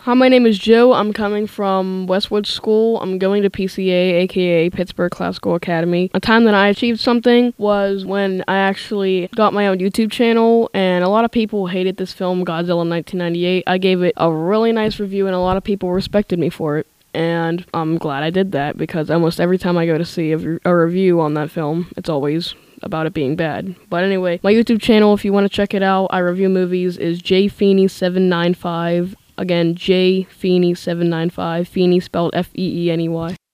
Hi, my name is Joe. I'm coming from Westwood School. I'm going to PCA, aka Pittsburgh Classical Academy. A time that I achieved something was when I actually got my own YouTube channel, and a lot of people hated this film, Godzilla 1998. I gave it a really nice review, and a lot of people respected me for it. And I'm glad I did that, because almost every time I go to see a review on that film, it's always about it being bad. But anyway, my YouTube channel, if you want to check it out, I review movies, is jfeeney795. Again, jfeeney795. Feeney spelled Feeny.